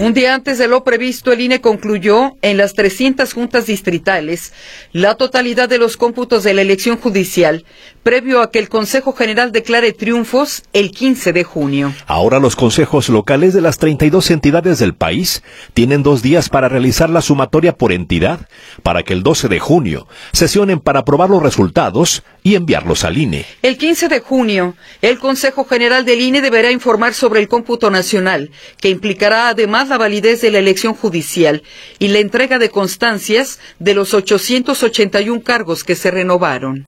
Un día antes de lo previsto, el INE concluyó en las 300 juntas distritales la totalidad de los cómputos de la elección judicial, previo a que el Consejo General declare triunfos el 15 de junio. Ahora los consejos locales de las 32 entidades del país tienen 2 días para realizar la sumatoria por entidad, para que el 12 de junio sesionen para aprobar los resultados y enviarlos al INE. El 15 de junio, el Consejo General del INE deberá informar sobre el cómputo nacional, que implicará además la validez de la elección judicial y la entrega de constancias de los 881 cargos que se renovaron.